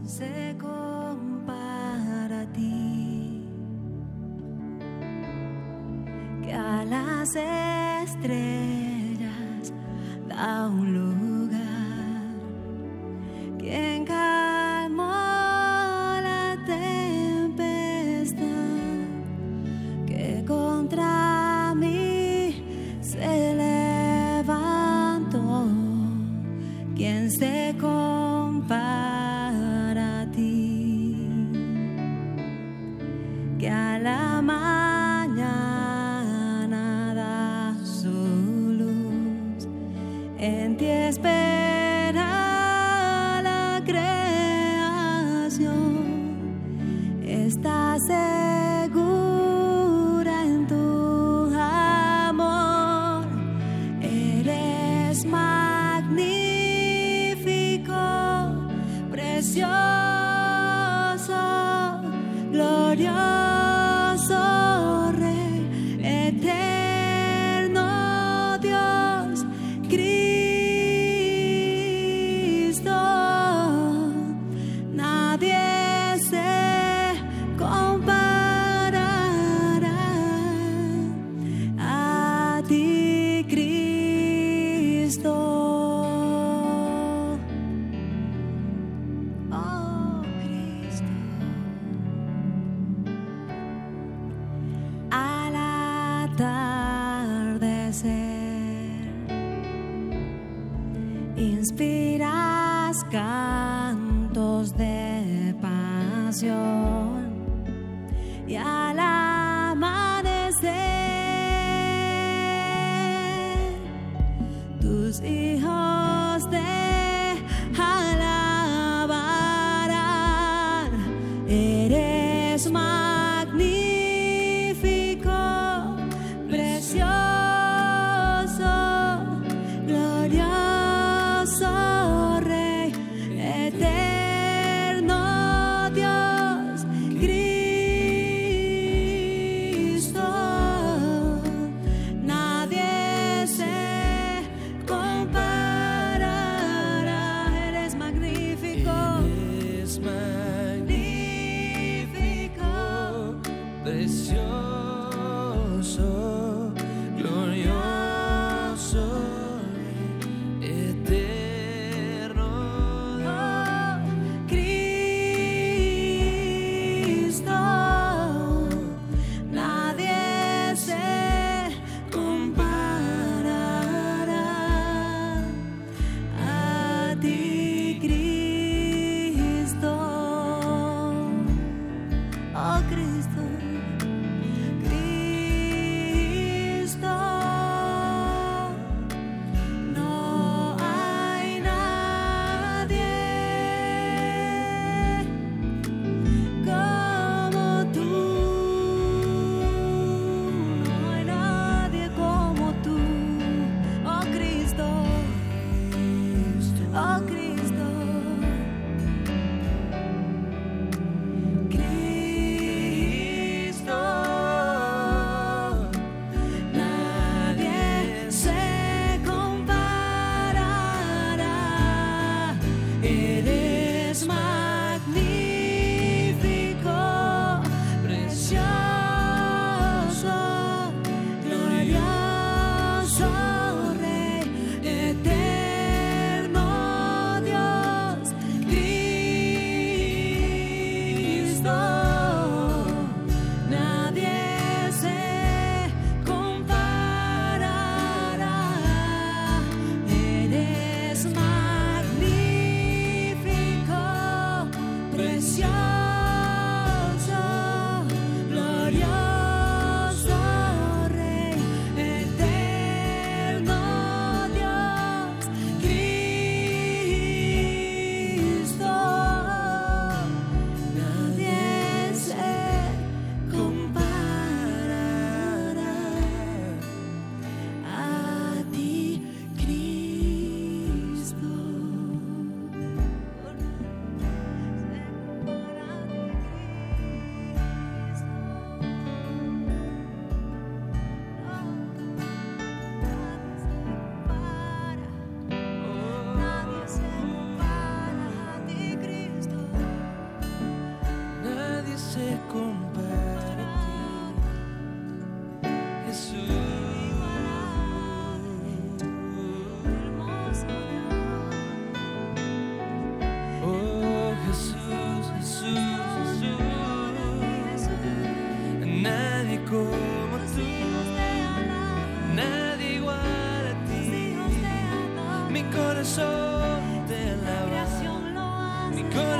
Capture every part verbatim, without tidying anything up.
se compara a ti, que a las estrellas da un lugar, quien calmó la tempestad que contra mí se levantó, quien se compara a ti, que a la mañana da su luz, en ti espera la creación, está segura en tu amor, eres magnífico, precioso, glorioso Rey, eterno Dios, Cristo. Nadie se comparará a ti, Cristo. Oh, Cristo. Al atardecer inspiras cantos de pasión, y al amanecer tus hijos te alabarán. Eres magnífico, precioso, glorioso Rey, eterno Dios, Cristo. Nadie se comparará. Eres magnífico, Eres magnífico, precioso, glorioso, eterno, oh, Cristo. Nadie se comparará a ti, Cristo. Oh, Cristo, Cristo. No hay nadie como tú. No hay nadie como tú. Oh, Cristo. Oh, Cristo. Cristo. Nadie se comparará. Eres magnífico, precioso, glorioso Rey, eterno Dios.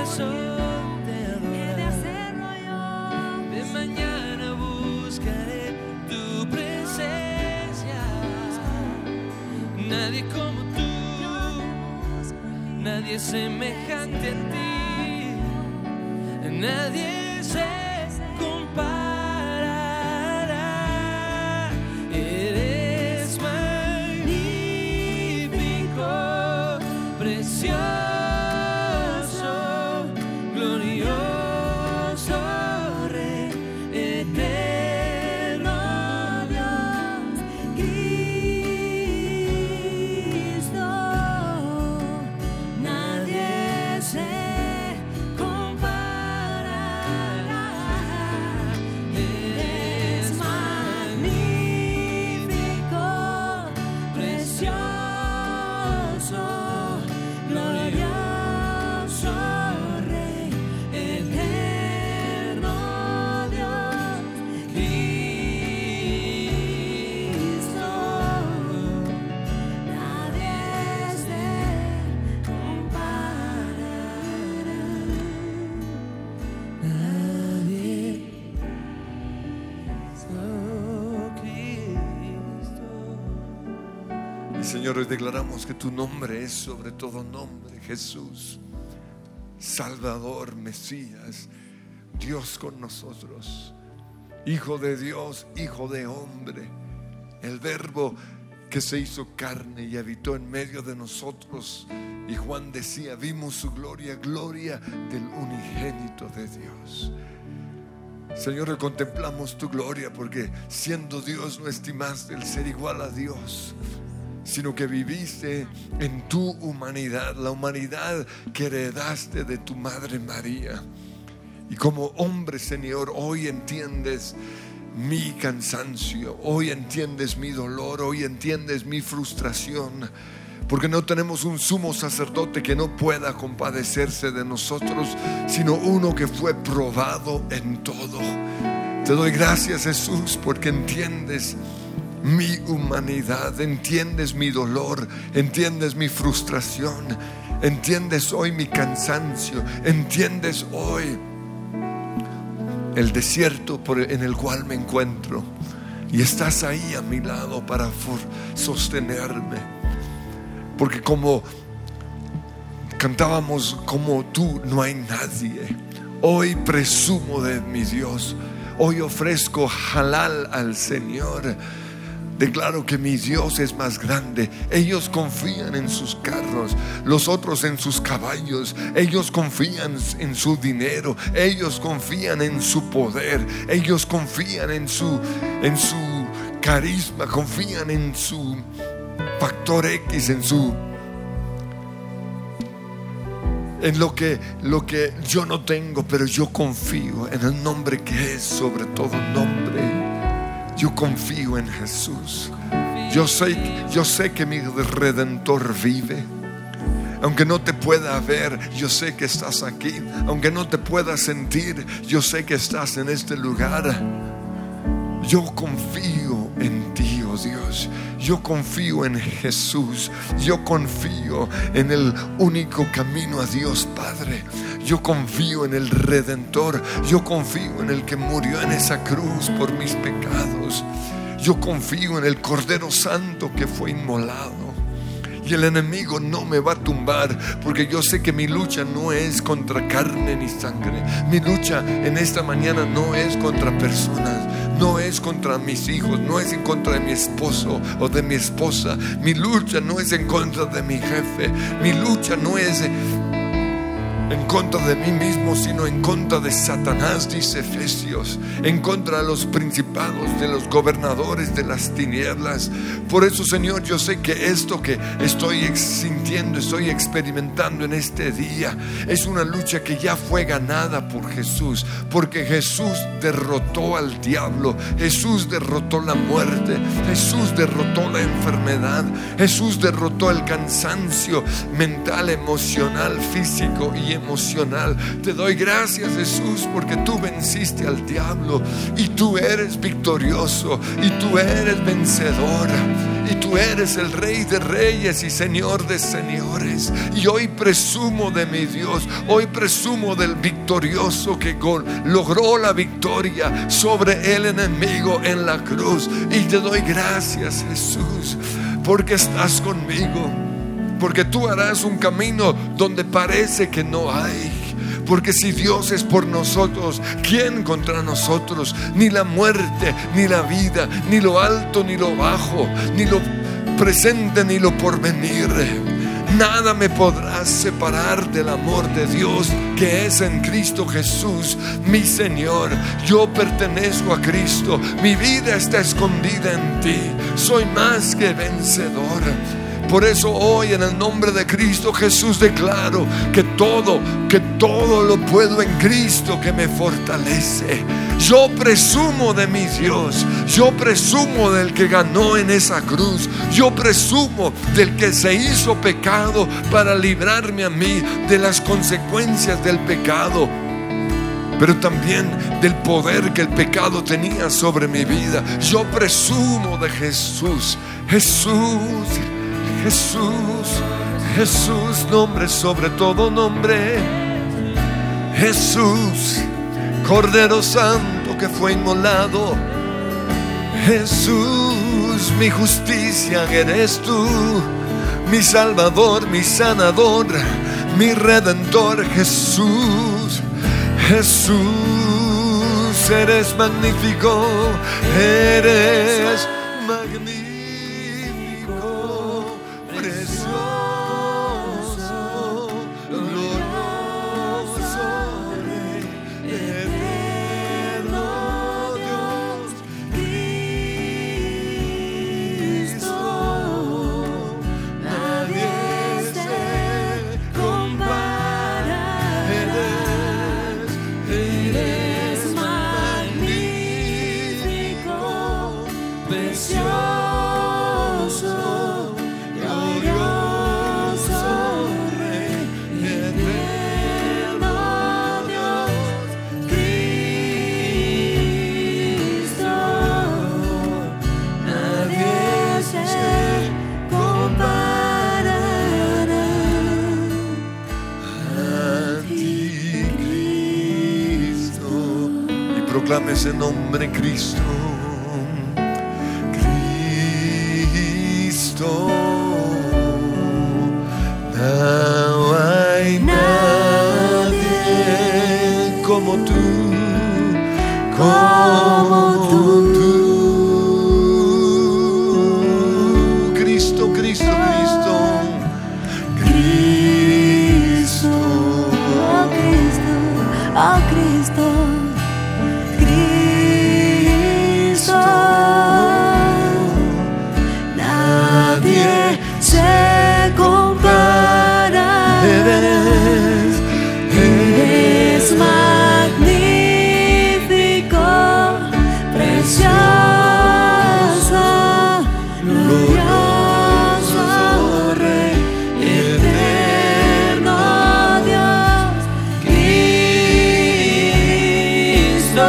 corazón te he de adora. hacerlo yo. De mañana buscaré tu presencia. Nadie como tú, nadie semejante a ti, nadie se comparará. Eres magnífico, precioso, glorioso, Rey, eterno Dios, Cristo, nadie se comparará. Eres magnífico, precioso, glorioso, Rey, eterno Dios, Cristo, nadie se comparará. nadie. Oh, Cristo. Y Señor, hoy declaramos que tu nombre es sobre todo nombre, Jesús, Salvador, Mesías, Dios con nosotros, Hijo de Dios, Hijo de hombre, el Verbo que se hizo carne y habitó en medio de nosotros. Y Juan decía, vimos su gloria, gloria del unigénito de Dios. Señor, hoy contemplamos tu gloria porque siendo Dios no estimaste el ser igual a Dios, sino que viviste en tu humanidad, la humanidad que heredaste de tu madre María. Y como hombre, Señor, hoy entiendes mi cansancio, hoy entiendes mi dolor, hoy entiendes mi frustración, porque no tenemos un sumo sacerdote que no pueda compadecerse de nosotros, sino uno que fue probado en todo. Te doy gracias, Jesús, porque entiendes mi humanidad, entiendes mi dolor, entiendes mi frustración, entiendes hoy mi cansancio, entiendes hoy el desierto por en el cual me encuentro, y estás ahí a mi lado para for- sostenerme, porque como cantábamos, como tú no hay nadie. Hoy presumo de mi Dios, hoy ofrezco halal al Señor. Declaro que mi Dios es más grande. Ellos confían en sus carros, los otros en sus caballos. Ellos confían en su dinero, ellos confían en su poder, ellos confían en su, en su carisma, confían en su factor X, en su en lo que, lo que yo no tengo, pero yo confío en el nombre que es sobre todo nombre. Yo confío en Jesús. Yo sé, yo sé que mi Redentor vive. Aunque no te pueda ver, yo sé que estás aquí. Aunque no te pueda sentir, yo sé que estás en este lugar. Yo confío en ti, oh Dios. Yo confío en Jesús. Yo confío en el único camino a Dios Padre. Yo confío en el Redentor. Yo confío en el que murió en esa cruz por mis pecados. Yo confío en el Cordero Santo que fue inmolado. Y el enemigo no me va a tumbar, porque yo sé que mi lucha no es contra carne ni sangre. Mi lucha en esta mañana no es contra personas, no es contra mis hijos, no es en contra de mi esposo o de mi esposa. Mi lucha no es en contra de mi jefe. Mi lucha no es en contra de mí mismo, sino en contra de Satanás, dice Efesios, en contra de los principados, de los gobernadores de las tinieblas. Por eso, Señor, yo sé que esto que estoy sintiendo, estoy experimentando en este día, es una lucha que ya fue ganada por Jesús, porque Jesús derrotó al diablo, Jesús derrotó la muerte, Jesús derrotó la enfermedad, Jesús derrotó el cansancio mental, emocional, físico y emocional. Te doy gracias, Jesús, porque tú venciste al diablo y tú eres victorioso y tú eres vencedor y tú eres el Rey de reyes y Señor de señores. Y hoy presumo de mi Dios, hoy presumo del victorioso que logró la victoria sobre el enemigo en la cruz. Y te doy gracias, Jesús, porque estás conmigo, porque tú harás un camino donde parece que no hay. Porque si Dios es por nosotros, ¿quién contra nosotros? Ni la muerte, ni la vida, ni lo alto, ni lo bajo, ni lo presente, ni lo porvenir. Nada me podrá separar del amor de Dios que es en Cristo Jesús, mi Señor. Yo pertenezco a Cristo, mi vida está escondida en ti. Soy más que vencedor. Por eso hoy, en el nombre de Cristo Jesús, declaro que todo, que todo lo puedo en Cristo que me fortalece. Yo presumo de mi Dios, yo presumo del que ganó en esa cruz, yo presumo del que se hizo pecado para librarme a mí de las consecuencias del pecado, pero también del poder que el pecado tenía sobre mi vida. Yo presumo de Jesús, Jesús, Jesús, Jesús, nombre sobre todo nombre. Jesús, Cordero Santo que fue inmolado. Jesús, mi justicia eres tú, mi Salvador, mi sanador, mi Redentor. Jesús, Jesús, eres magnífico, eres magnífico. Proclame ese nombre, Cristo, Cristo. No hay nadie como tú, como tú. Cristo, Cristo, Cristo, Cristo, oh Cristo, oh Cristo. Nadie se compara. Eres, eres magnífico, precioso, glorioso Rey, eterno Dios, Cristo.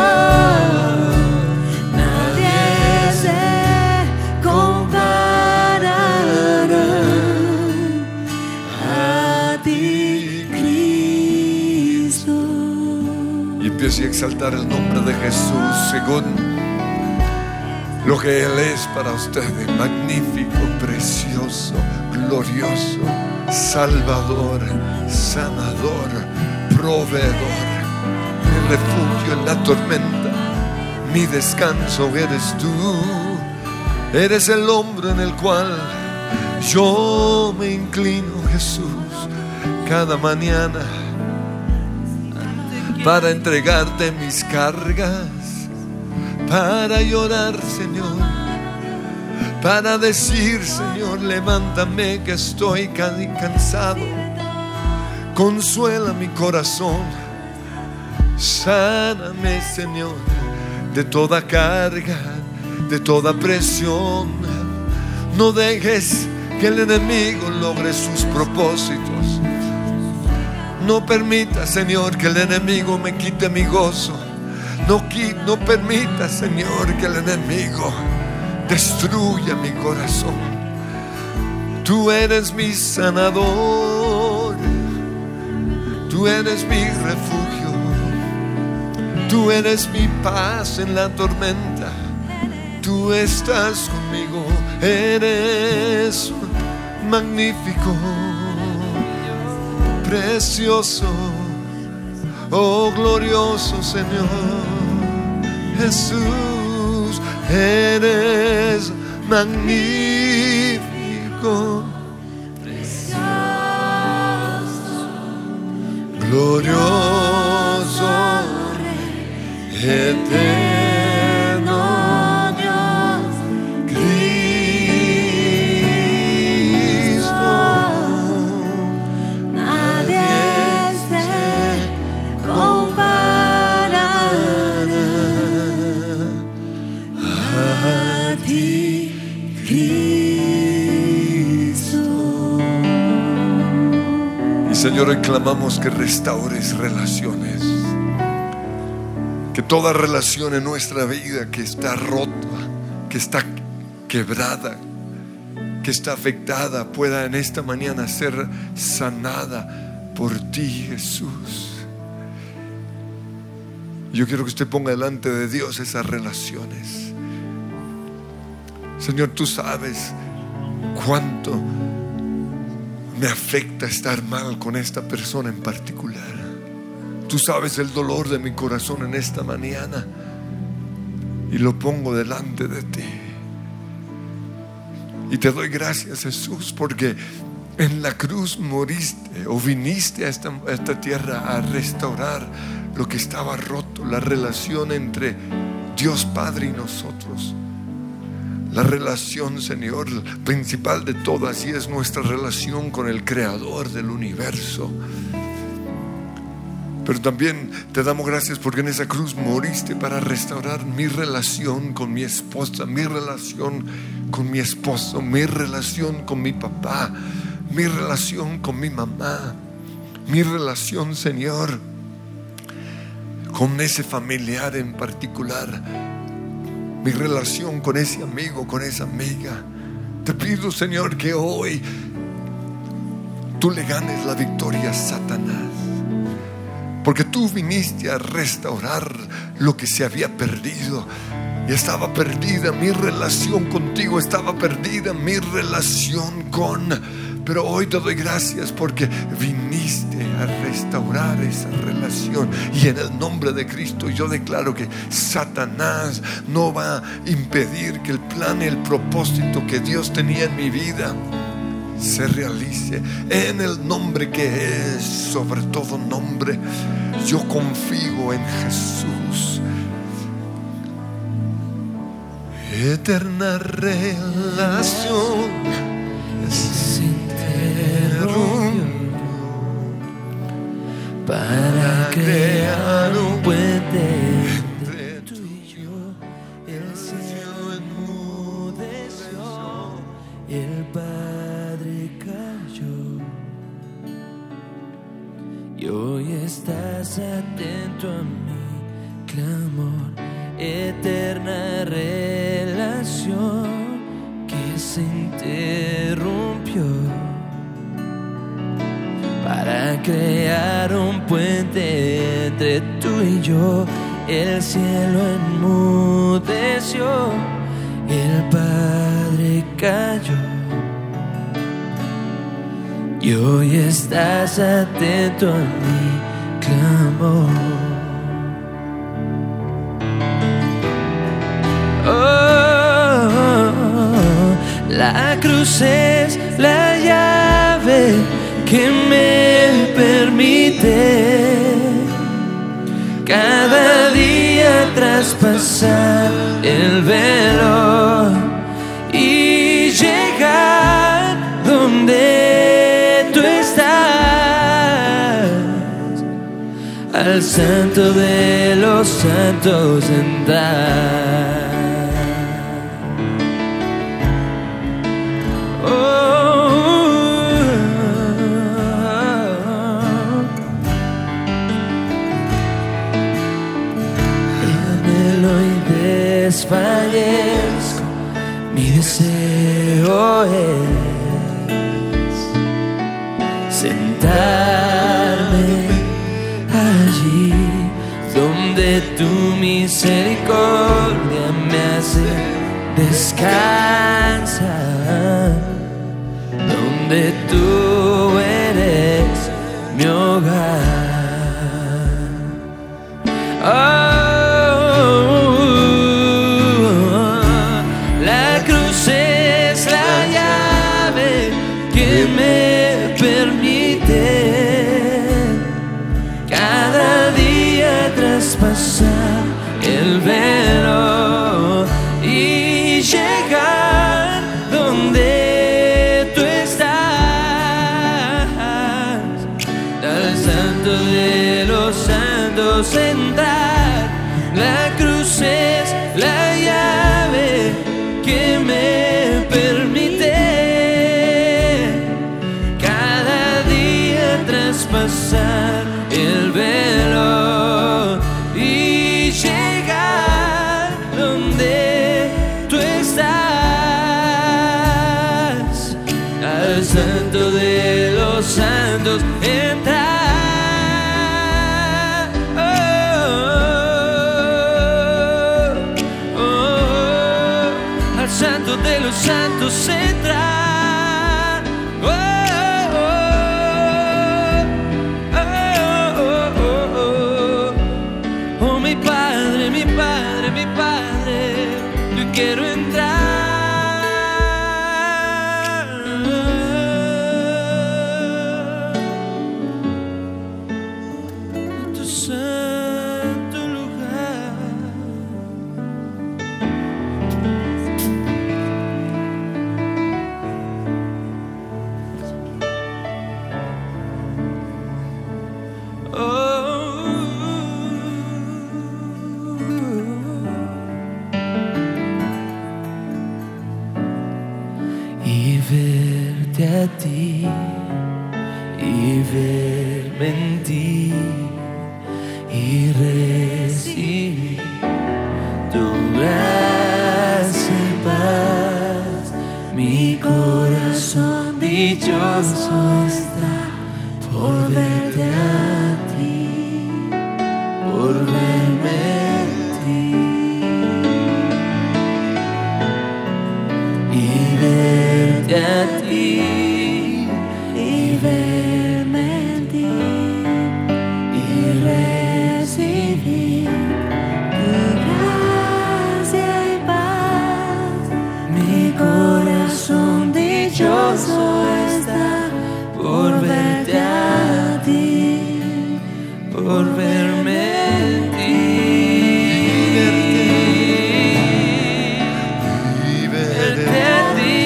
Y exaltar el nombre de Jesús según lo que Él es para ustedes: magnífico, precioso, glorioso, salvador, sanador, proveedor, el refugio en la tormenta, mi descanso eres tú. Eres el hombre en el cual yo me inclino, Jesús, cada mañana para entregarte mis cargas, para llorar, Señor, para decir, Señor, levántame que estoy cansado, consuela mi corazón, sáname, Señor, de toda carga, de toda presión. No dejes que el enemigo logre sus propósitos. No permita, Señor, que el enemigo me quite mi gozo. No, no permita, Señor, que el enemigo destruya mi corazón. Tú eres mi sanador. Tú eres mi refugio. Tú eres mi paz en la tormenta. Tú estás conmigo. Eres magnífico, precioso, oh glorioso Señor Jesús. Eres magnífico, glorioso, eterno Dios, Cristo. Nadie se comparará a ti, Cristo. Y Señor, hoy clamamos que restaures relaciones. Que toda relación en nuestra vida que está rota, que está quebrada, que está afectada, pueda en esta mañana ser sanada por ti, Jesús. Yo quiero que usted ponga delante de Dios esas relaciones. Señor, tú sabes cuánto me afecta estar mal con esta persona en particular. Tú sabes el dolor de mi corazón en esta mañana y lo pongo delante de ti. Y te doy gracias, Jesús, porque en la cruz moriste o viniste a esta, a esta tierra a restaurar lo que estaba roto, la relación entre Dios Padre y nosotros. La relación, Señor, principal de todas, y es nuestra relación con el Creador del universo. Pero también te damos gracias porque en esa cruz moriste para restaurar mi relación con mi esposa, mi relación con mi esposo, mi relación con mi papá, mi relación con mi mamá, mi relación, Señor, con ese familiar en particular, mi relación con ese amigo, con esa amiga. Te pido, Señor, que hoy tú le ganes la victoria a Satanás. Porque tú viniste a restaurar lo que se había perdido. Y estaba perdida mi relación contigo, estaba perdida mi relación con... Pero hoy te doy gracias porque viniste a restaurar esa relación. Y en el nombre de Cristo yo declaro que Satanás no va a impedir que el plan y el propósito que Dios tenía en mi vida se realice. En el nombre que es sobre todo nombre, yo confío en Jesús. Eterna relación sin interrumpió para crear un puente entre tú y yo. El cielo enmudeció, el Padre cayó, y hoy estás atento a mi clamor. Eterna relación que se interrumpió para crear un puente entre tú y yo. El cielo enmudeció, el Padre cayó, y hoy estás atento a mi clamor. La cruz es la llave que me permite cada día traspasar el velo y llegar donde tú estás, al santo de los santos entrar. desfallezco, mi deseo es sentarme allí donde tu misericordia me hace descansar, donde tú eres mi hogar. Oh, la cruz es la llave que me permite cada día traspasar el velo y llegar donde tú estás, al santo de los santos entrar. La cruz es la llave que me permite cada día traspasar el velo y llegar donde tú estás, al santo de los santos entrar. Oh, oh, oh, al santo de los santos entrar. Oh, oh, oh, oh, oh, oh, oh, mi Padre, mi Padre, mi Padre, yo quiero entrar en tu santo lugar. Y verte a ti y verme en ti y recibir tu gracia y paz, mi corazón dichoso está por verte a ti, por verme en ti y verte a ti y verme en ti y recibir tu gracia y paz, mi corazón dichoso está por verte a ti, por verme en ti. Verte a ti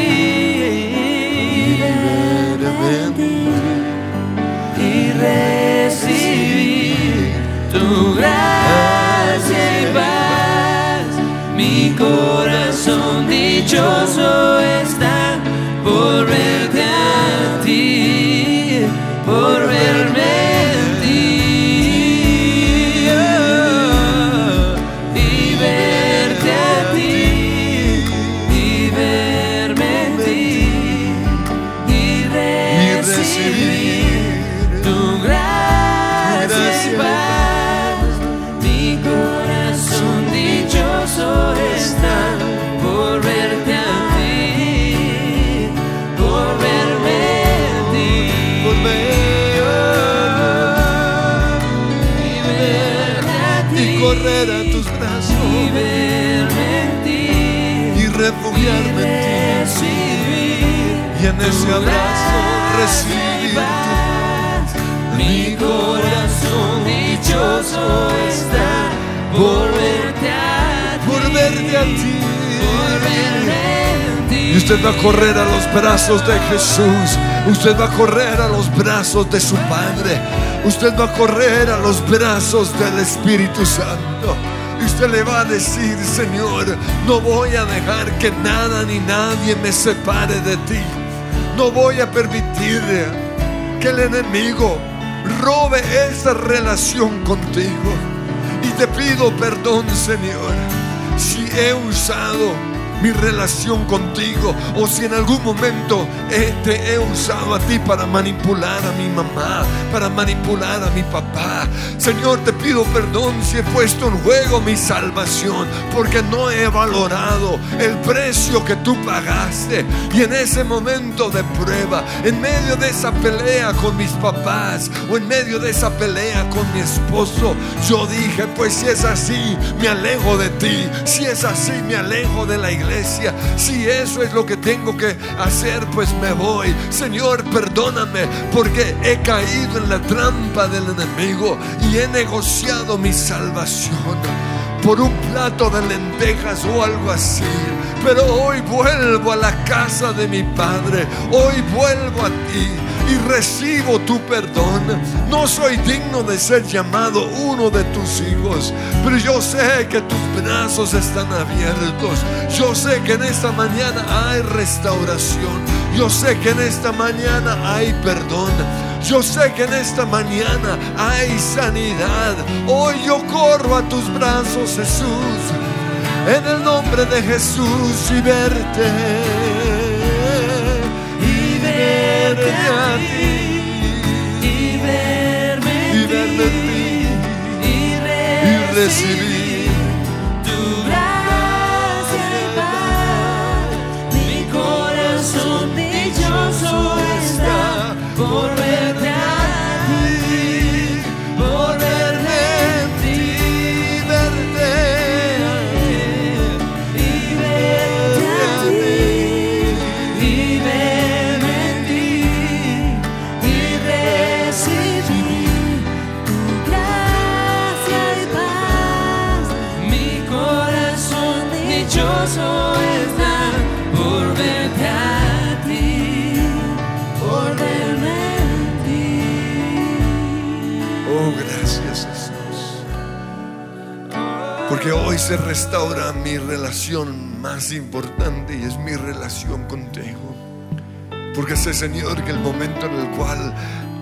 y recibir tu gracia y paz, mi corazón dichoso está por verte a ti, por verme en ti. Oh, y verte a ti y verme en ti y recibir tu gracia y paz, mi corazón dichoso está por verte a ti, por verme en ti, por y verte a ti, y correr a tus brazos y verme en ti y refugiarme en ti, recibir y en ese abrazo recibir mi corazón dichoso está por verte a ti, por verte a ti. por verme en ti. Y usted va a correr a los brazos de Jesús. Usted va a correr a los brazos de su Padre. Usted va a correr a los brazos del Espíritu Santo. Y usted le va a decir: Señor, no voy a dejar que nada ni nadie me separe de ti. No voy a permitir que el enemigo robe esa relación contigo. Y te pido perdón, Señor. si he usado mi relación contigo, o si en algún momento eh, te he usado a ti para manipular a mi mamá, para manipular a mi papá. Señor, te pido perdón si he puesto en juego mi salvación, porque no he valorado el precio que tú pagaste. Y en ese momento de prueba, en medio de esa pelea con mis papás, o en medio de esa pelea con mi esposo, yo dije, pues si es así, me alejo de ti. Si es así, me alejo de la iglesia. Si eso es lo que tengo que hacer, pues me voy. Señor, perdóname, porque he caído en la trampa del enemigo y he negociado mi salvación por un plato de lentejas o algo así. Pero hoy vuelvo a la casa de mi Padre. Hoy vuelvo a ti y recibo tu perdón. No soy digno de ser llamado uno de tus hijos, pero yo sé que tus brazos están abiertos. Yo sé que en esta mañana hay restauración. Yo sé que en esta mañana hay perdón. Yo sé que en esta mañana hay sanidad. Hoy yo corro a tus brazos, Jesús, en el nombre de Jesús, y verte, y verte a ti, y verme en y verme en ti, ti, y y recibir tu gracia y paz. Mi corazón dichoso está por verte a ti, por verme en ti, verte y verte a ti, y verme en ti, y recibir tu gracia y paz. Mi corazón dichoso está por verte a ti, por verme en ti. Oh, gracias, Jesús, porque hoy se restaura mi relación más importante, y es mi relación contigo. Porque sé, Señor, que el momento en el cual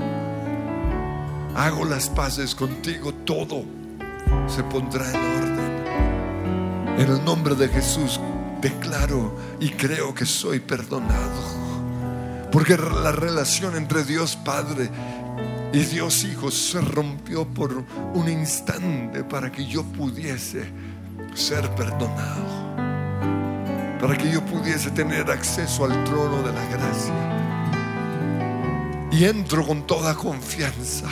hago las paces contigo, todo se pondrá en orden. En el nombre de Jesús declaro y creo que soy perdonado, porque la relación entre Dios Padre y Dios Hijo se rompió por un instante para que yo pudiese ser perdonado, para que yo pudiese tener acceso al trono de la gracia. Y entro con toda confianza,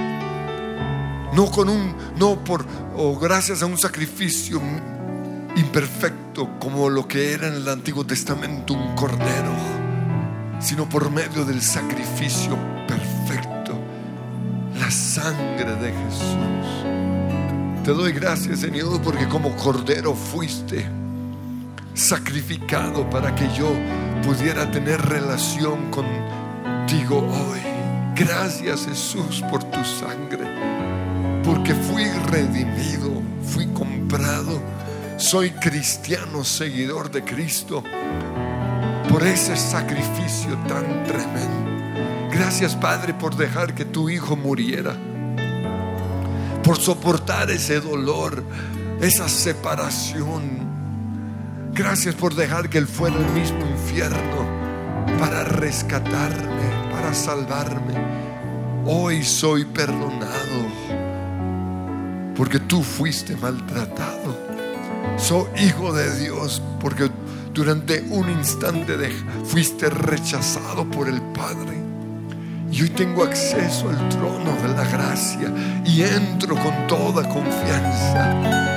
no con un, no por, o gracias a un sacrificio imperfecto como lo que era en el Antiguo Testamento un cordero, sino por medio del sacrificio perfecto, la sangre de Jesús. Te doy gracias, Señor, porque como cordero fuiste sacrificado para que yo pudiera tener relación contigo hoy. Gracias, Jesús, por tu sangre, porque fui redimido, fui comprado. Soy cristiano, seguidor de Cristo, por ese sacrificio tan tremendo. Gracias, Padre, por dejar que tu Hijo muriera, por soportar ese dolor, esa separación. Gracias por dejar que Él fuera el mismo infierno para rescatarme, para salvarme. Hoy soy perdonado porque tú fuiste maltratado. Soy hijo de Dios porque durante un instante de, fuiste rechazado por el Padre. Y hoy tengo acceso al trono de la gracia y entro con toda confianza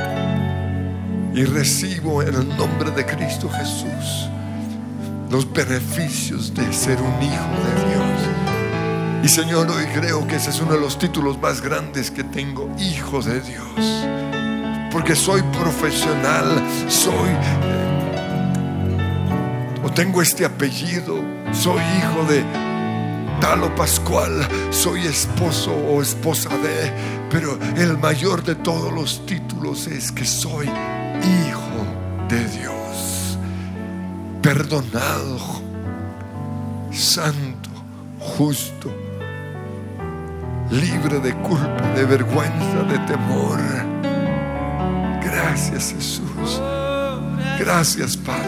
y recibo en el nombre de Cristo Jesús los beneficios de ser un hijo de Dios. Y Señor, hoy creo que ese es uno de los títulos más grandes que tengo, hijo de Dios, porque soy profesional, soy eh, o tengo este apellido, soy hijo de tal o Pascual, soy esposo o esposa de, pero el mayor de todos los títulos es que soy hijo de Dios, perdonado, santo, justo, libre de culpa, de vergüenza, de temor. Gracias, Gracias, Jesús. Gracias, Padre.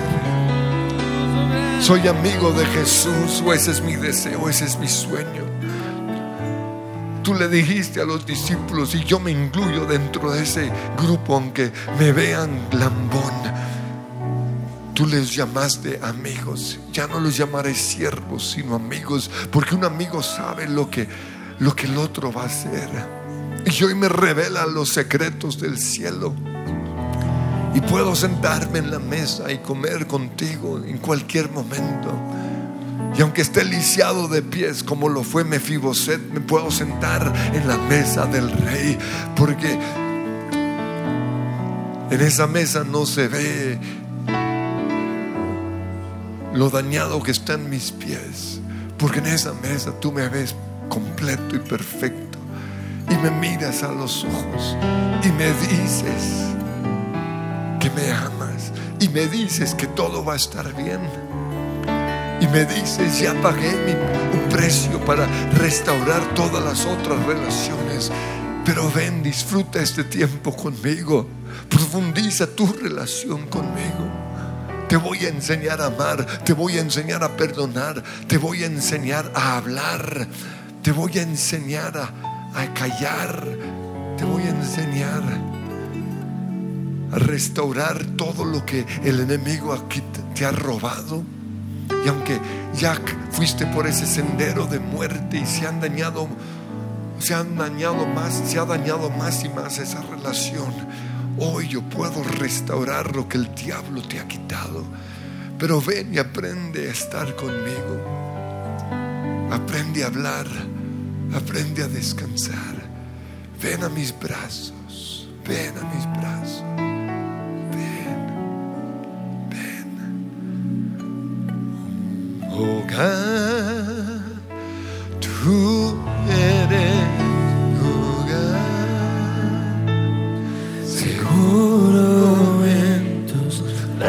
Soy amigo de Jesús, o ese es mi deseo, ese es mi sueño. Tú le dijiste a los discípulos, y yo me incluyo dentro de ese grupo, aunque me vean lambón, tú les llamaste amigos. Ya no los llamaré siervos, sino amigos, porque un amigo sabe lo que, lo que el otro va a hacer. Y hoy me revela los secretos del cielo, y puedo sentarme en la mesa y comer contigo en cualquier momento. Y aunque esté lisiado de pies como lo fue Mefiboset, me puedo sentar en la mesa del rey, porque en esa mesa no se ve lo dañado que están mis pies, porque en esa mesa tú me ves completo y perfecto, y me miras a los ojos y me dices que me amas, y me dices que todo va a estar bien, y me dices: ya pagué mi, un precio para restaurar todas las otras relaciones, pero ven, disfruta este tiempo conmigo, profundiza tu relación conmigo. Te voy a enseñar a amar, te voy a enseñar a perdonar, te voy a enseñar a hablar, te voy a enseñar a, a callar, te voy a enseñar a restaurar todo lo que el enemigo aquí te, te ha robado. Y aunque ya fuiste por ese sendero de muerte y se han dañado, se han dañado más, se ha dañado más y más esa relación, hoy yo puedo restaurar lo que el diablo te ha quitado. Pero ven y aprende a estar conmigo, aprende a hablar, aprende a descansar. Ven a mis brazos, ven a mis brazos. Hogar, tú eres hogar, seguro en tus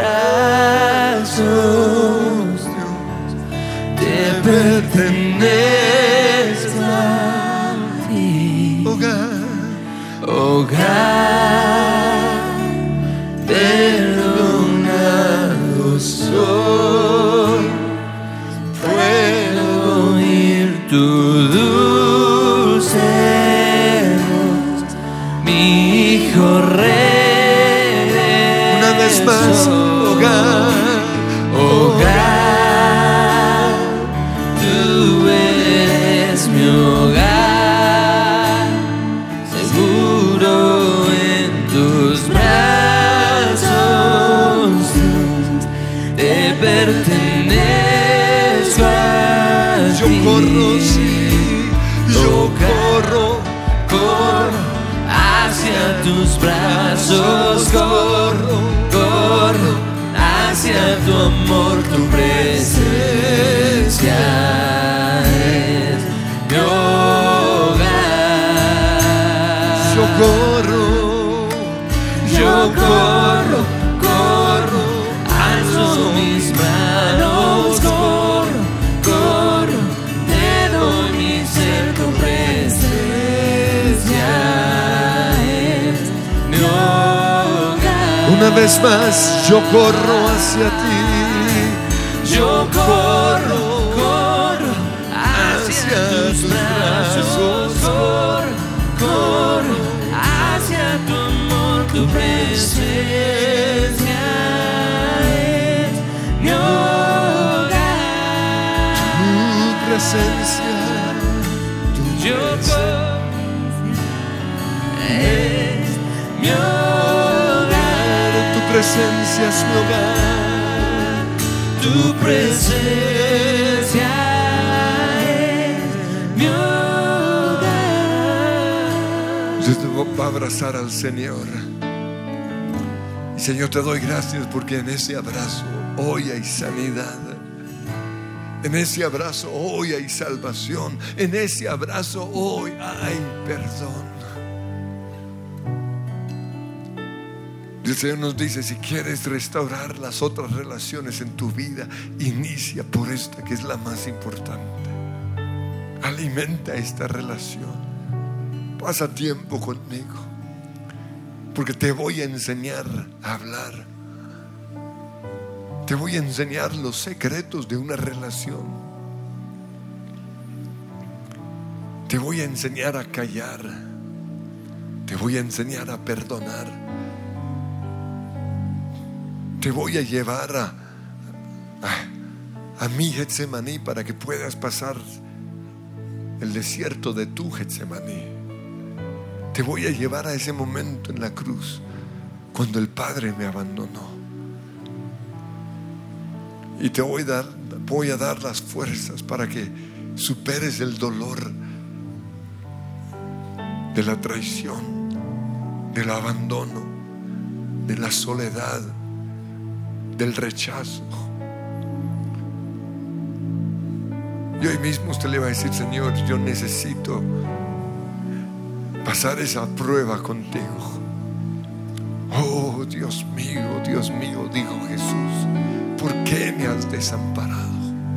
brazos, te pertenezco a ti. hogar, hogar, perdonado soy. Puedo oír tu dulce voz, mi hijo rey. una vez más, hogar, hogar, tú eres mi hogar, seguro en tus brazos, te pertenezco. yo corro, sí, yo corro, corro hacia tus brazos, corro, corro hacia tu amor, tu presencia es mi hogar. yo corro, yo corro, corro, alzo mis manos, corro, corro, te doy mi ser, tu presencia es mi hogar. una vez más, yo corro hacia ti, Yo corro, corro hacia tus brazos, corro, corro hacia tu amor, tu presencia es mi hogar. tu presencia, tu Yo presencia. corro, es mi hogar. Tu presencia es mi hogar, Tu presencia es mi hogar. Yo te voy a abrazar al Señor. Y Señor, te doy gracias porque en ese abrazo hoy hay sanidad. En ese abrazo hoy hay salvación. En ese abrazo hoy hay perdón. El Señor nos dice: si quieres restaurar las otras relaciones en tu vida, inicia por esta, que es la más importante. Alimenta esta relación. Pasa tiempo conmigo. porque te voy a enseñar a hablar. Te voy a enseñar los secretos de una relación. Te voy a enseñar a callar. Te voy a enseñar a perdonar. Te voy a llevar a, a, a mi Getsemaní para que puedas pasar el desierto de tu Getsemaní. Te voy a llevar a ese momento en la cruz cuando el Padre me abandonó. Y te voy a dar, voy a dar las fuerzas para que superes el dolor de la traición, del abandono, de la soledad, del rechazo. Y hoy mismo usted le va a decir: Señor, yo necesito pasar esa prueba contigo. Oh, Dios mío, Dios mío, dijo Jesús, ¿por qué me has desamparado?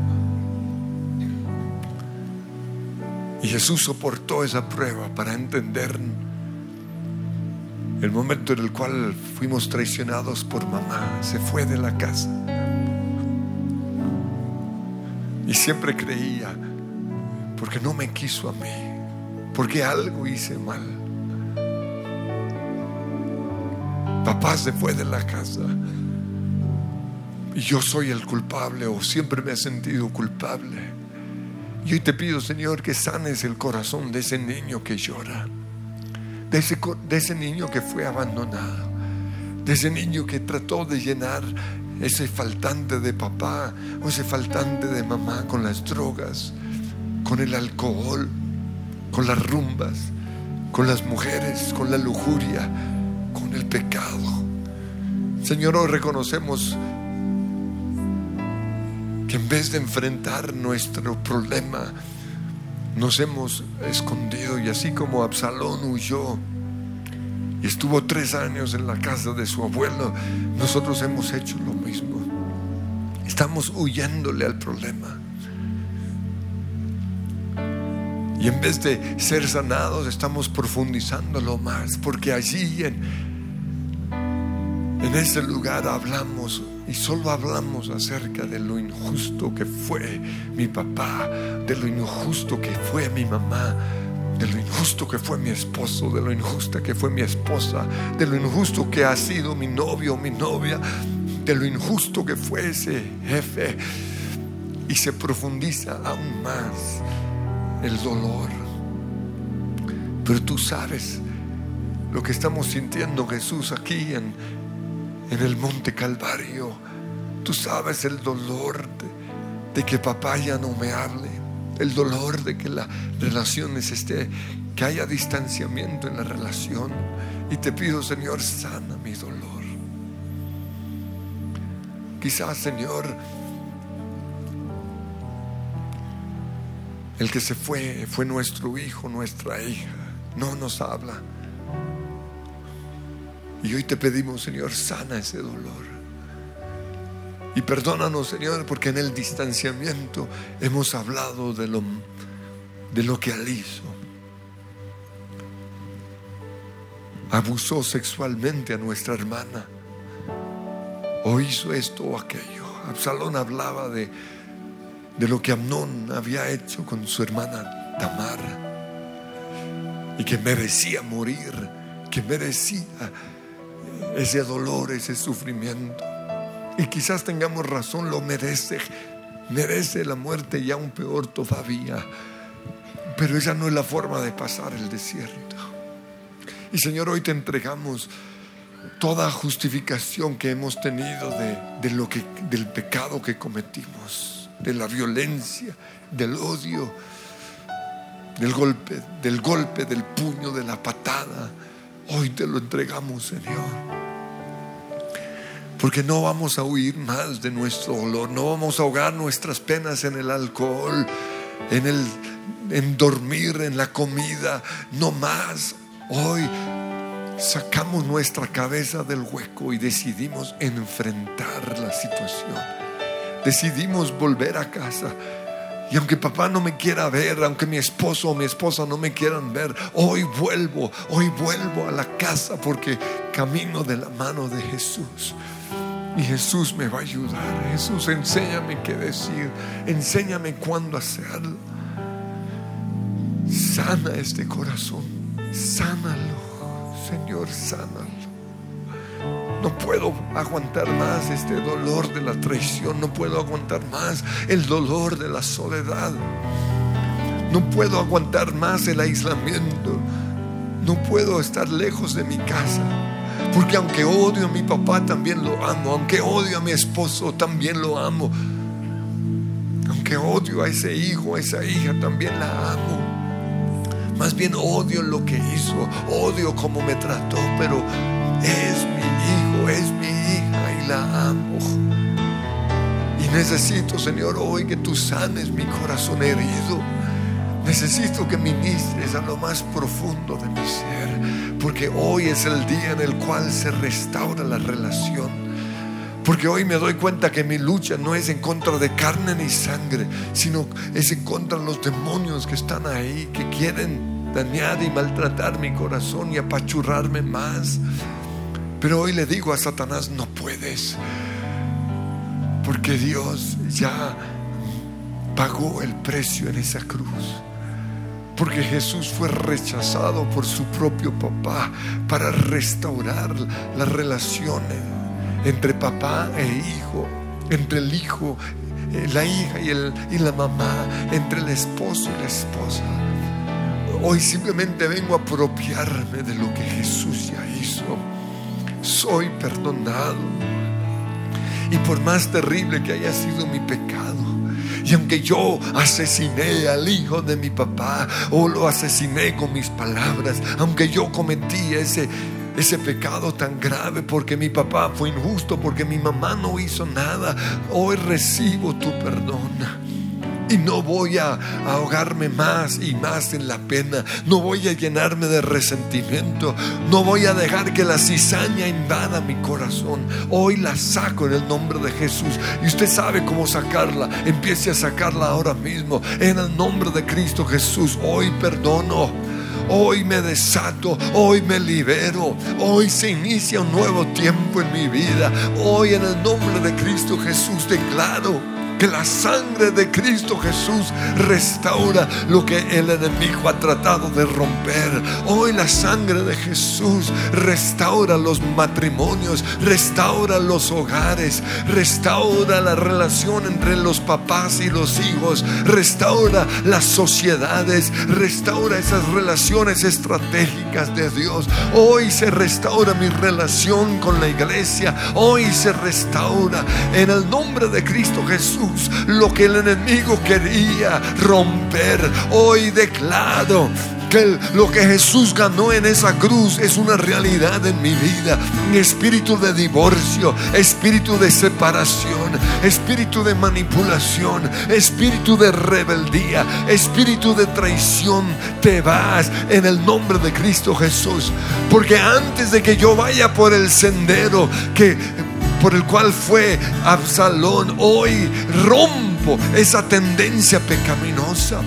Y Jesús soportó esa prueba para entender el momento en el cual fuimos traicionados por mamá. Se fue de la casa y siempre creía, porque no me quiso a mí, porque algo hice mal. Papá se fue de la casa y yo soy el culpable, o siempre me he sentido culpable. Y hoy te pido, Señor, que sanes el corazón de ese niño que llora, de ese, de ese niño que fue abandonado, de ese niño que trató de llenar ese faltante de papá o ese faltante de mamá con las drogas, con el alcohol, con las rumbas, con las mujeres, con la lujuria, con el pecado. Señor, hoy reconocemos que en vez de enfrentar nuestro problema, nos hemos escondido, y así como Absalón huyó y estuvo tres años en la casa de su abuelo, nosotros hemos hecho lo mismo. Estamos huyéndole al problema, y en vez de ser sanados, estamos profundizándolo más, porque allí en, en ese lugar hablamos, y solo hablamos acerca de lo injusto que fue mi papá, de lo injusto que fue mi mamá, de lo injusto que fue mi esposo, de lo injusta que fue mi esposa, de lo injusto que ha sido mi novio o mi novia, de lo injusto que fue ese jefe. Y se profundiza aún más el dolor. Pero tú sabes lo que estamos sintiendo, Jesús, aquí en, en el Monte Calvario. Tú sabes el dolor de, de que papá ya no me hable, el dolor de que la relación esté, que haya distanciamiento en la relación. Y te pido, Señor, sana mi dolor. Quizás, Señor, el que se fue fue nuestro hijo, nuestra hija, no nos habla. Y hoy te pedimos, Señor, sana ese dolor. Y perdónanos, Señor, porque en el distanciamiento hemos hablado de lo, de lo que él hizo. Abusó sexualmente a nuestra hermana, o hizo esto o aquello. Absalón hablaba de, de lo que Amnón había hecho con su hermana Tamar, y que merecía morir, que merecía ese dolor, ese sufrimiento. Y quizás tengamos razón, lo merece, merece la muerte, y aún peor todavía. Pero esa no es la forma de pasar el desierto. Y Señor, hoy te entregamos toda justificación que hemos tenido de, de lo que, del pecado que cometimos, de la violencia, del odio, del golpe, del golpe, del puño, de la patada. Hoy te lo entregamos, Señor. Porque no vamos a huir más de nuestro dolor, no vamos a ahogar nuestras penas en el alcohol, en el en dormir, en la comida, no más. Hoy sacamos nuestra cabeza del hueco y decidimos enfrentar la situación. Decidimos volver a casa Y aunque papá no me quiera ver, aunque mi esposo o mi esposa no me quieran ver, hoy vuelvo, hoy vuelvo a la casa porque camino de la mano de Jesús. Y Jesús me va a ayudar. Jesús, enséñame qué decir, enséñame cuándo hacerlo. Sana este corazón, sánalo, Señor, sánalo. No puedo aguantar más este dolor de la traición. No puedo aguantar más el dolor de la soledad. No puedo aguantar más el aislamiento. No puedo estar lejos de mi casa, porque aunque odio a mi papá, también lo amo. Aunque odio a mi esposo, también lo amo. Aunque odio a ese hijo, a esa hija, también la amo. Más bien odio lo que hizo, odio cómo me trató, pero es mi hijo, es mi hija y la amo. Y necesito, Señor, hoy que tú sanes mi corazón herido. Necesito que ministres a lo más profundo de mi ser, porque hoy es el día en el cual se restaura la relación. Porque hoy me doy cuenta que mi lucha no es en contra de carne ni sangre, sino es en contra de los demonios que están ahí, que quieren dañar y maltratar mi corazón y apachurrarme más. Pero hoy le digo a Satanás: no puedes, porque Dios ya pagó el precio en esa cruz. Porque Jesús fue rechazado por su propio papá para restaurar la relación entre papá e hijo, entre el hijo, la hija y, el, y la mamá, entre el esposo y la esposa. Hoy simplemente vengo a apropiarme de lo que Jesús ya hizo. Soy perdonado. Y por más terrible que haya sido mi pecado, y aunque yo asesiné al hijo de mi papá, o lo asesiné con mis palabras, aunque yo cometí ese, ese pecado tan grave porque mi papá fue injusto, porque mi mamá no hizo nada, hoy recibo tu perdón. Y no voy a ahogarme más y más en la pena. No voy a llenarme de resentimiento. No voy a dejar que la cizaña invada mi corazón. Hoy la saco en el nombre de Jesús. Y usted sabe cómo sacarla. Empiece a sacarla ahora mismo. En el nombre de Cristo Jesús. Hoy perdono. Hoy me desato, hoy me libero, hoy se inicia un nuevo tiempo en mi vida. Hoy en el nombre de Cristo Jesús declaro que la sangre de Cristo Jesús restaura lo que el enemigo ha tratado de romper. Hoy la sangre de Jesús restaura los matrimonios, restaura los hogares, restaura la relación entre los papás y los hijos, restaura las sociedades, restaura esas relaciones estratégicas de Dios. Hoy se restaura mi relación con la iglesia. Hoy se restaura en el nombre de Cristo Jesús lo que el enemigo quería romper. Hoy declaro que lo que Jesús ganó en esa cruz es una realidad en mi vida. Espíritu de divorcio, espíritu de separación, espíritu de manipulación, espíritu de rebeldía, espíritu de traición, te vas en el nombre de Cristo Jesús. Porque antes de que yo vaya por el sendero que por el cual fue Absalón, hoy rompo esa tendencia pecaminosa.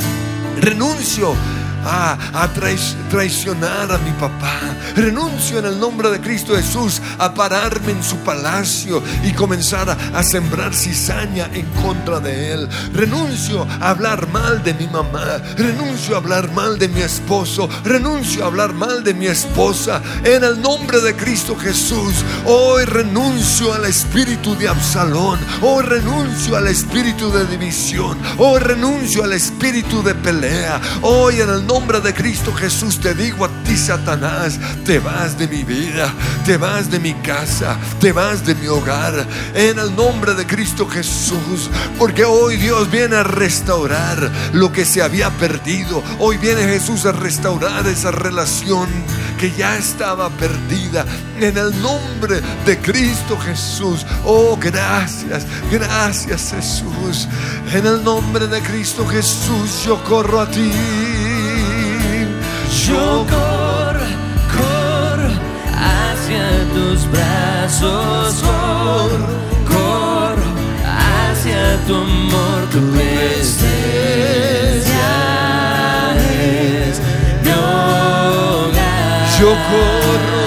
Renuncio a, a traic- traicionar a mi papá. Renuncio en el nombre de Cristo Jesús a pararme en su palacio y comenzar a, a sembrar cizaña en contra de él. Renuncio a hablar mal de mi mamá. Renuncio a hablar mal de mi esposo. Renuncio a hablar mal de mi esposa. En el nombre de Cristo Jesús, hoy renuncio al espíritu de Absalón. Hoy renuncio al espíritu de división. Hoy renuncio al espíritu de pelea. Hoy en el nombre de Cristo Jesús te digo a ti, Satanás, te vas de mi vida, te vas de mi casa, te vas de mi hogar, en el nombre de Cristo Jesús. Porque hoy Dios viene a restaurar lo que se había perdido. Hoy viene Jesús a restaurar esa relación que ya estaba perdida, en el nombre de Cristo Jesús. Oh, gracias, gracias Jesús. En el nombre de Cristo Jesús yo corro a ti. Yo corro, corro hacia tus brazos, corro, corro hacia tu amor, tu presencia. Yo corro,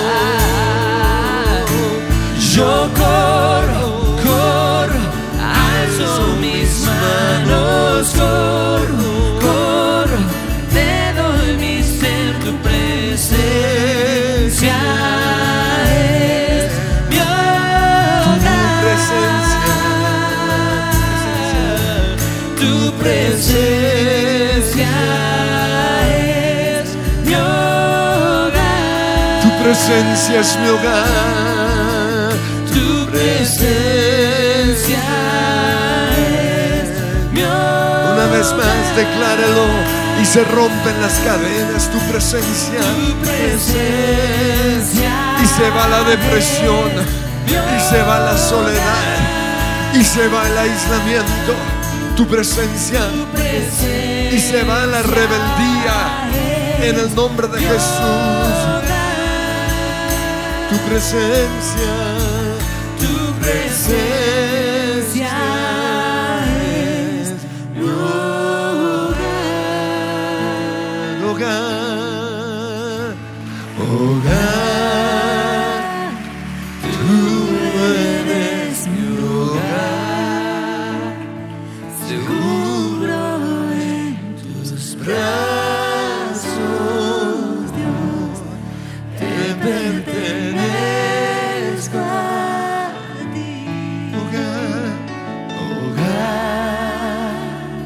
yo corro, corro, alzo mis manos, corro, corro, te doy mi ser, tu presencia es mi hogar. Tu presencia es mi hogar. tu presencia es mi hogar. Tu presencia es mi hogar. Una vez más, decláralo y se rompen las cadenas. Tu presencia, Tu presencia y se va la depresión, y se va la soledad, y se va el aislamiento. Tu presencia, Tu presencia y se va la rebeldía en el nombre de Jesús. Tu presencia, Tu presencia es mi hogar. hogar, hogar, tú eres mi hogar, seguro en tus brazos, Dios, te pertenezco a ti. Hogar, hogar,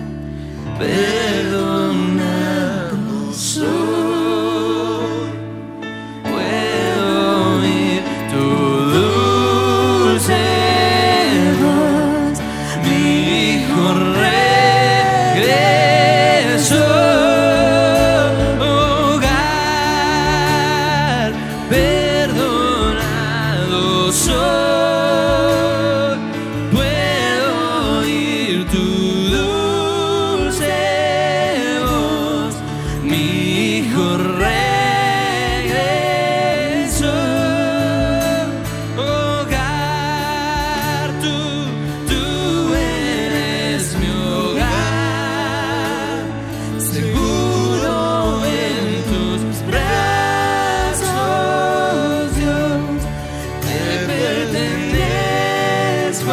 Perdonado soy, puedo oír tu dulce voz, mi hijo regresó. Hogar, perdonado soy, puedo oír tu dulce voz, mi hijo regresó. Hogar, tú, tú eres mi hogar, seguro en tus brazos, Dios, te pertenezco a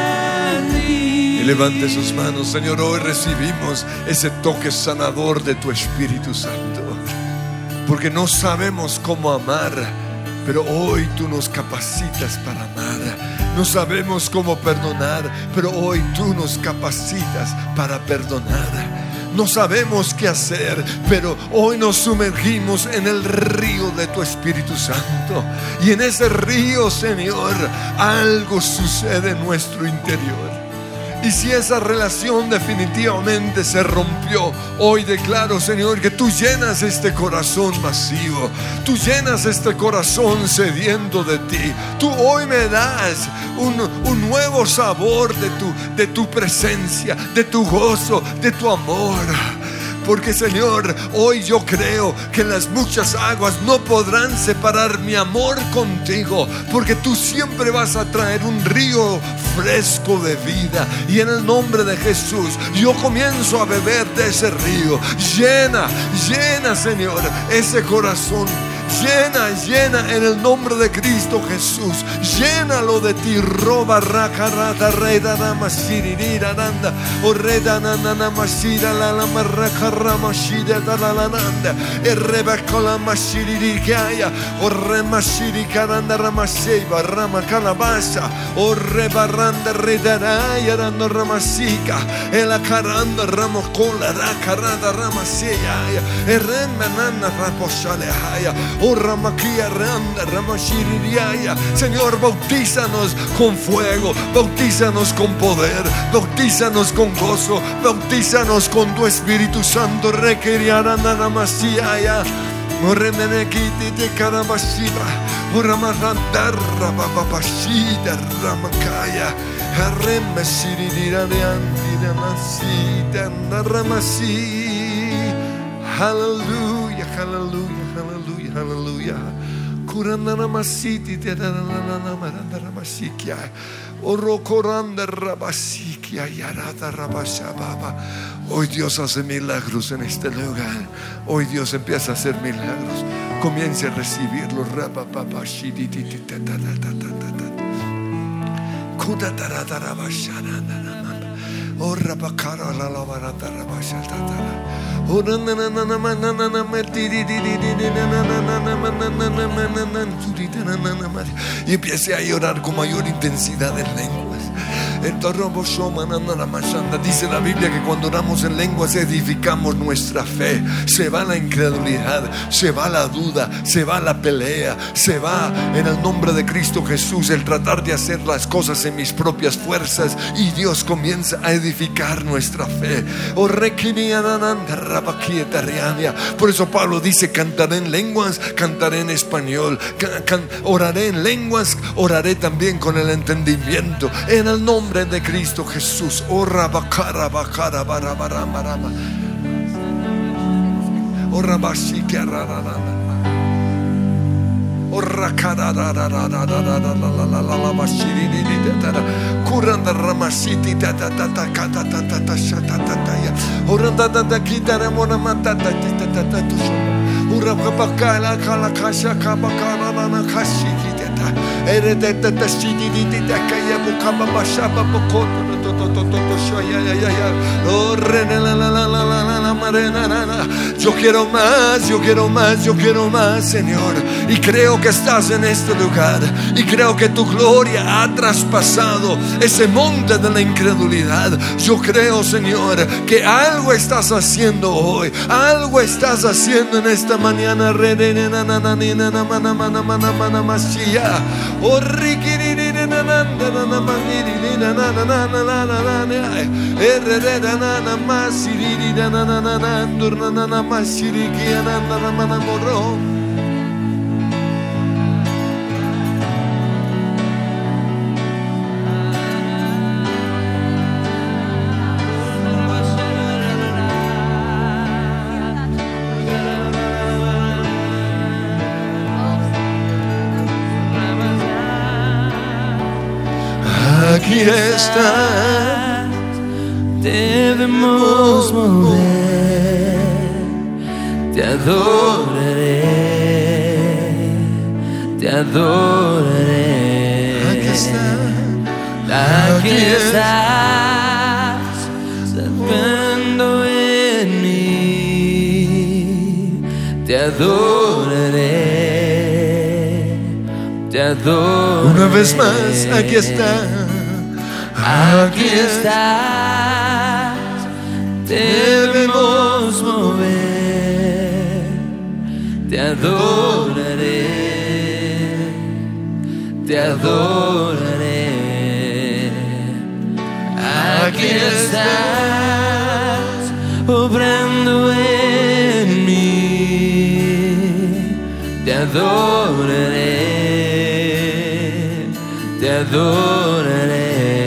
ti. Y levante sus manos, Señor. Hoy recibimos ese toque sanador de tu Espíritu Santo, porque no sabemos cómo amar, pero hoy tú nos capacitas para amar. No sabemos cómo perdonar, pero hoy tú nos capacitas para perdonar. No sabemos qué hacer, pero hoy nos sumergimos en el río de tu Espíritu Santo. Y en ese río, Señor, algo sucede en nuestro interior. Y si esa relación definitivamente se rompió, hoy declaro, Señor, que tú llenas este corazón vacío. Tú llenas este corazón sediento de ti. Tú hoy me das un, un nuevo sabor de tu, de tu presencia, de tu gozo, de tu amor. Porque, Señor, hoy yo creo que las muchas aguas no podrán separar mi amor contigo, porque tú siempre vas a traer un río fresco de vida. Y en el nombre de Jesús yo comienzo a beber de ese río. Llena, llena, Señor, ese corazón. Llena, llena en el nombre de Cristo Jesús. Llénalo de ti. Roba raka rata reda rama shiririra nanda. O reda nana mashira la la marraka rama shida da la la nanda. E reba kola mashiririkaya. O rema shirikaranda rama sheba rama calabasa. O reba randa reda raya randa rama sika. E la caranda rama kola raka rada rama sheyaya. E rema nana raposhalehaya. Oh, Ramaquia, Randa, Ramashiriaya. Señor, bautízanos con fuego, bautízanos con poder, bautízanos con gozo, bautízanos con tu Espíritu Santo. Requeriaranda Ramasiaya. Moremenekiti de Karabashiba. Oramarandar Rababashida Ramakaya. Haremashirira de Andira Masida Ramasi. Hallelujah, hallelujah, hallelujah, hallelujah. Kurandana masiti te danana maranda rabasikia. Oro koranda rabasikia yarada rabashababa. Hoy Dios hace milagros en este lugar. Hoy Dios empieza a hacer milagros. Comience a recibirlo. Y empiece a llorar con mayor intensidad en lenguas. Dice la Biblia que cuando oramos en lenguas edificamos nuestra fe. Se va la incredulidad, se va la duda, se va la pelea, se va en el nombre de Cristo Jesús el tratar de hacer las cosas en mis propias fuerzas, y Dios comienza a edificar nuestra fe. Por eso Pablo dice: cantaré en lenguas, cantaré en español, can, can, oraré en lenguas, oraré también con el entendimiento, en el nombre de Cristo Jesús. Oh, rabakara, bakara, barabara, barama. Oh, rabashika, rarara. Oh, rakara, rarara, rarara, la bashiri, kuranda ramasiti, tata, tata, kata, tata, tata, tata, ya. Oh, randa, tata, kitara, mona, matata, tata, tata, tusho. Oh, rabakala, kala, kasha, kabakara, rana, kashiki. Eredetete shidididida kaya bukaba bashaba bokoto to to to to to shoya ya ya ya. Oh, rena la la la la la la marena na na. Yo quiero más, yo quiero más, yo quiero más, Señor. Y creo que estás en este lugar, y creo que tu gloria ha traspasado ese monte de la incredulidad. Yo creo, Señor, que algo estás haciendo hoy, algo estás haciendo en esta mañana. Rena na na na na na mana mana mana mana mashiya. Oh, rikiri na na na na na maniri na na na na na na na na erre na na na masiri na na na na na durna na na masiri ki na na na na moro. Aquí estás, debemos mover, te adoraré, te adoraré. aquí estás, Aquí estás, salvando en mí, te adoraré, te adoraré. una vez más, aquí estás. Aquí estás, debemos mover, te adoraré, te adoraré. Aquí estás, obrando en mí, te adoraré, te adoraré.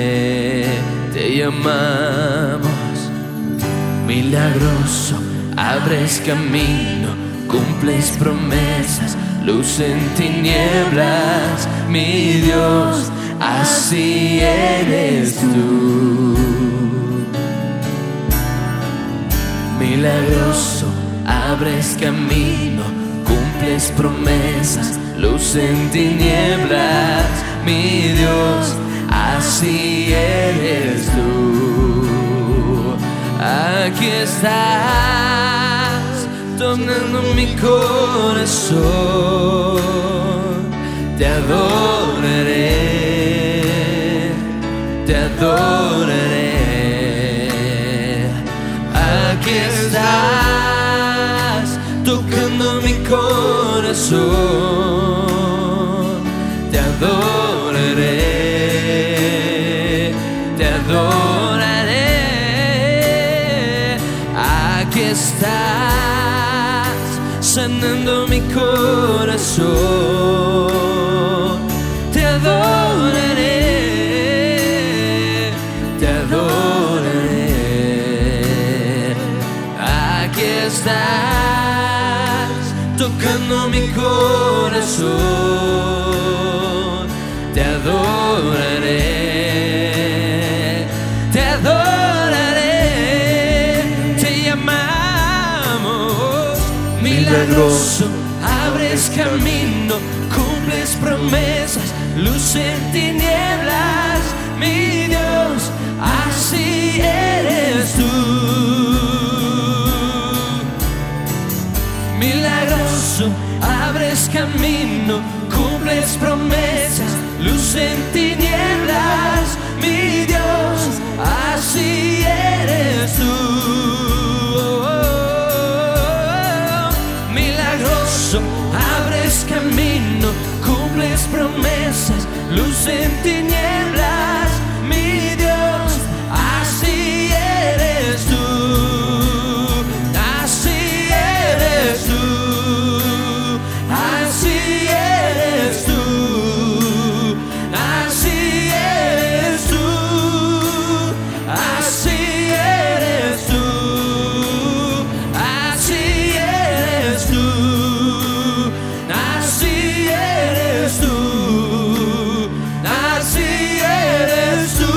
Amamos, milagroso, abres camino, cumples promesas, luz en tinieblas, mi Dios, así eres tú. Milagroso, abres camino, cumples promesas, luz en tinieblas, mi Dios, así eres tú. Aquí estás, tomando mi corazón, te adoraré, te adoraré. Aquí estás, tocando mi corazón, te adoraré, te adoraré. Aquí estás, sanando mi corazón, te adoraré, te adoraré. Aquí estás, tocando mi corazón, te adoraré. Milagroso, abres camino, cumples promesas, luz en tinieblas, mi Dios, así eres tú. Milagroso, abres camino, cumples promesas, luz en tinieblas, mi Dios, así eres tú. Milagroso, abres camino, cumples promesas, luz en tinieblas, mi Dios, así eres tú. Así eres tú. Así eres tú. Así eres tú. Así eres tú. Así eres tú. Así eres tú. Así eres tú.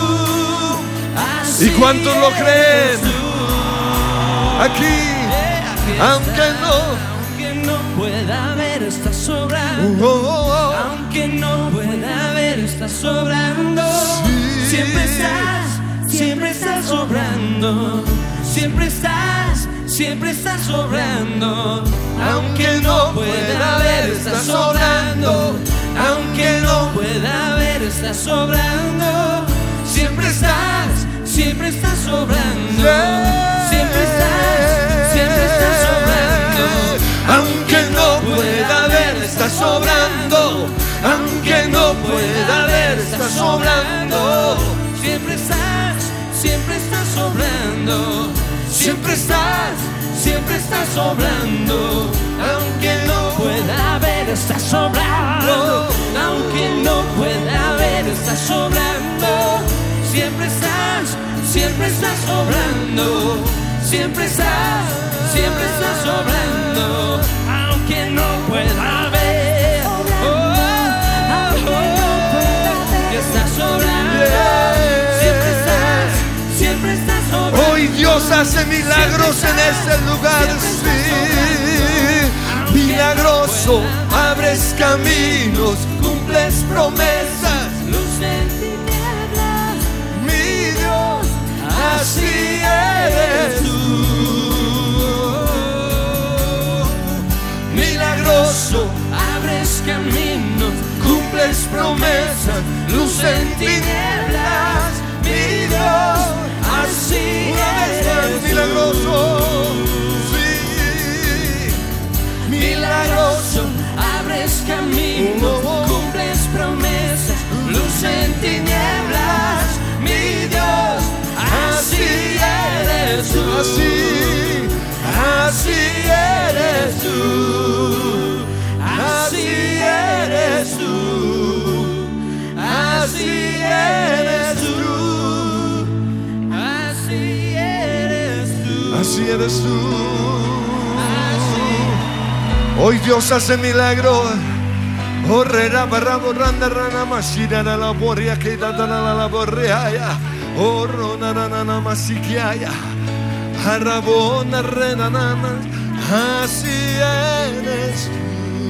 ¿Y cuántos lo creen? Aquí, aunque no, aunque no pueda ver, estás sobrando. oh, oh, oh. Aunque no pueda ver, estás sobrando. Sí. Siempre estás, siempre estás sobrando. Siempre estás, siempre estás sobrando. Aunque no pueda ver, estás sobrando. Aunque no pueda ver, estás sobrando. Siempre estás, siempre estás sobrando. Siempre estás, siempre estás sobrando. Aunque no pueda ver, está sobrando. Aunque no pueda ver, está sobrando. Siempre estás, siempre estás sobrando. Siempre estás, siempre estás sobrando. Aunque no pueda ver, estás sobrando. Aunque no pueda ver, estás sobrando. Siempre estás, siempre estás sobrando. Siempre estás, siempre estás sobrando. Aunque no pueda ver, oh, oh, oh, que estás sobrando. Siempre estás, siempre estás sobrando. Hoy Dios hace milagros en este lugar, sí. Milagroso, abres caminos, cumples promesas, Luz en tinieblas, mi Dios, así eres tú. milagroso, Abres caminos, cumples promesas, luz en tinieblas, mi Dios, así una vez más, eres tú. milagroso, sí, milagroso, Abres camino, cumples promesas, luz en tinieblas, mi Dios, así eres tú. así, así eres tú, Así eres tú. Así eres tú. Así eres tú. así eres tú. Hoy Dios hace milagros. Oh, rera, barra, borranda, rana, mashira, la laboria, que da, da, la laboria. Oh, rona, rana, rana, masiquiaya. Arabona, rena, nana. Así eres tú.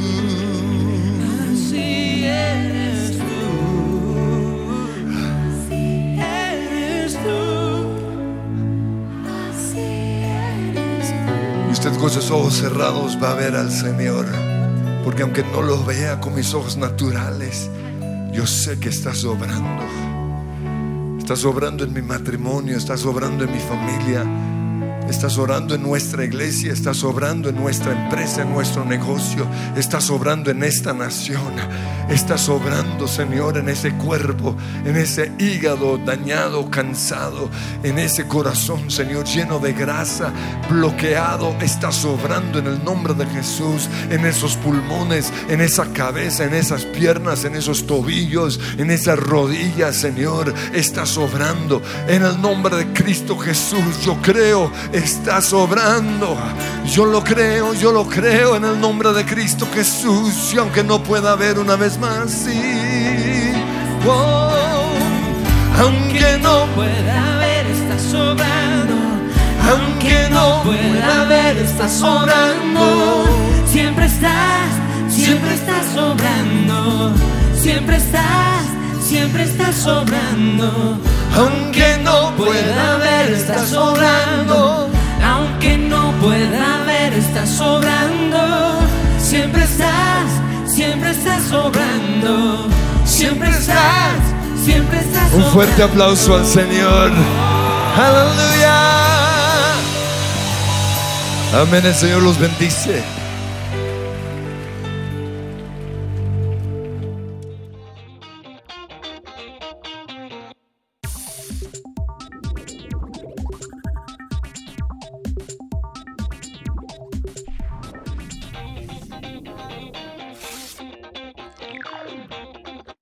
Así eres tú. Así eres tú. Así eres tú. Y usted con sus ojos cerrados va a ver al Señor. Porque aunque no lo vea con mis ojos naturales, yo sé que está sobrando. Está sobrando en mi matrimonio, está sobrando en mi familia, está sobrando en nuestra iglesia, está sobrando en nuestra empresa, en nuestro negocio, está sobrando en esta nación, está sobrando, Señor, en ese cuerpo, en ese hígado dañado, cansado, en ese corazón, Señor, lleno de grasa, bloqueado, está sobrando en el nombre de Jesús, en esos pulmones, en esa cabeza, en esas piernas, en esos tobillos, en esas rodillas, Señor, está sobrando en el nombre de Cristo Jesús. Yo creo, está sobrando. Yo lo creo, yo lo creo en el nombre de Cristo Jesús. Y aunque no pueda ver una vez más, sí, oh, aunque no pueda ver, está sobrando. Aunque no pueda ver, está sobrando. Siempre está, siempre estás sobrando. Aunque no pueda ver, estás sobrando. Aunque no pueda ver, estás sobrando. Siempre estás, siempre estás sobrando. Siempre estás, siempre estás sobrando. Un fuerte aplauso al Señor. Aleluya. Amén. El Señor los bendice.